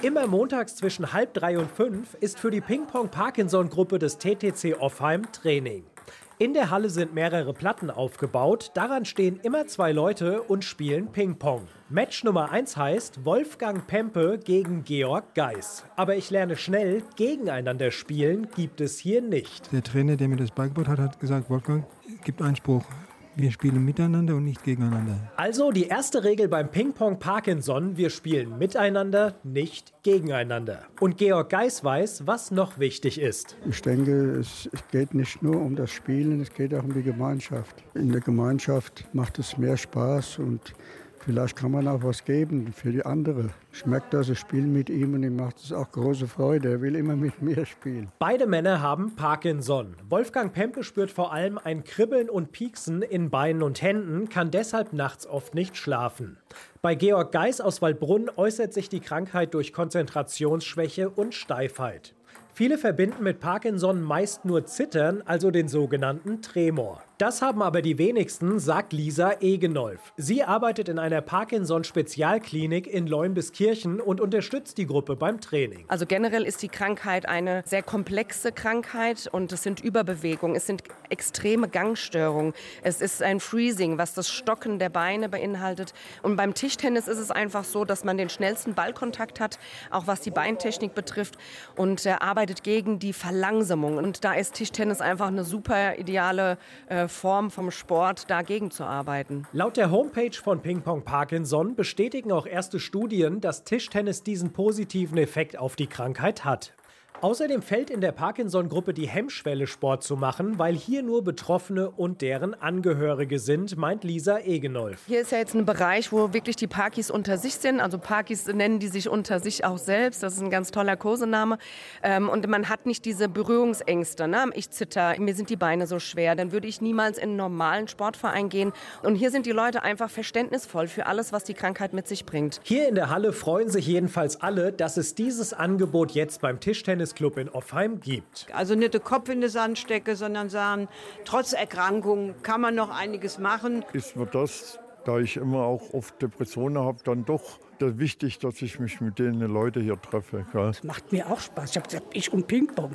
Immer montags zwischen 2:30 und 5 ist für die Ping-Pong-Parkinson-Gruppe des TTC Offheim Training. In der Halle sind mehrere Platten aufgebaut, daran stehen immer 2 Leute und spielen Ping-Pong. Match Nummer 1 heißt Wolfgang Pempe gegen Georg Geis. Aber ich lerne schnell, gegeneinander spielen gibt es hier nicht. Der Trainer, der mir das beigebracht hat, hat gesagt, Wolfgang, es gibt einen Spruch. Wir spielen miteinander und nicht gegeneinander. Also die erste Regel beim Ping-Pong Parkinson, wir spielen miteinander, nicht gegeneinander. Und Georg Geis weiß, was noch wichtig ist. Ich denke, es geht nicht nur um das Spielen, es geht auch um die Gemeinschaft. In der Gemeinschaft macht es mehr Spaß und vielleicht kann man auch was geben für die andere. Ich merke das, ich spiele mit ihm und ihm macht es auch große Freude. Er will immer mit mir spielen. Beide Männer haben Parkinson. Wolfgang Pempe spürt vor allem ein Kribbeln und Pieksen in Beinen und Händen, kann deshalb nachts oft nicht schlafen. Bei Georg Geis aus Waldbrunn äußert sich die Krankheit durch Konzentrationsschwäche und Steifheit. Viele verbinden mit Parkinson meist nur Zittern, also den sogenannten Tremor. Das haben aber die wenigsten, sagt Lisa Egenolf. Sie arbeitet in einer Parkinson-Spezialklinik in Leumbiskirchen und unterstützt die Gruppe beim Training. Also generell ist die Krankheit eine sehr komplexe Krankheit und es sind Überbewegungen, es sind extreme Gangstörungen, es ist ein Freezing, was das Stocken der Beine beinhaltet. Und beim Tischtennis ist es einfach so, dass man den schnellsten Ballkontakt hat, auch was die Beintechnik betrifft, und arbeitet gegen die Verlangsamung. Und da ist Tischtennis einfach eine super ideale Form vom Sport, dagegen zu arbeiten. Laut der Homepage von Ping-Pong Parkinson bestätigen auch erste Studien, dass Tischtennis diesen positiven Effekt auf die Krankheit hat. Außerdem fällt in der Parkinson-Gruppe die Hemmschwelle, Sport zu machen, weil hier nur Betroffene und deren Angehörige sind, meint Lisa Egenolf. Hier ist ja jetzt ein Bereich, wo wirklich die Parkis unter sich sind. Also Parkis nennen die sich unter sich auch selbst. Das ist ein ganz toller Kosename. Und man hat nicht diese Berührungsängste. Ne? Ich zitter, mir sind die Beine so schwer. Dann würde ich niemals in einen normalen Sportverein gehen. Und hier sind die Leute einfach verständnisvoll für alles, was die Krankheit mit sich bringt. Hier in der Halle freuen sich jedenfalls alle, dass es dieses Angebot jetzt beim Tischtennisclub in Offheim gibt. Also nicht den Kopf in den Sand stecken, sondern sagen, trotz Erkrankung kann man noch einiges machen. Ist mir das, da ich immer auch oft Depressionen habe, dann doch wichtig, dass ich mich mit den Leuten hier treffe. Gell? Das macht mir auch Spaß. Ich habe gesagt, ich und Ping-Pong.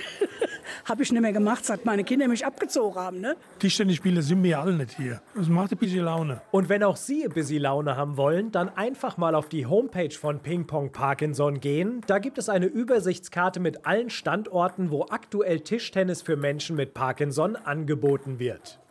Habe ich nicht mehr gemacht, seit meine Kinder mich abgezogen haben. Ne? Tischtennisspieler sind wir alle nicht hier. Das macht ein bisschen Laune. Und wenn auch Sie ein bisschen Laune haben wollen, dann einfach mal auf die Homepage von Ping-Pong Parkinson gehen. Da gibt es eine Übersichtskarte mit allen Standorten, wo aktuell Tischtennis für Menschen mit Parkinson angeboten wird.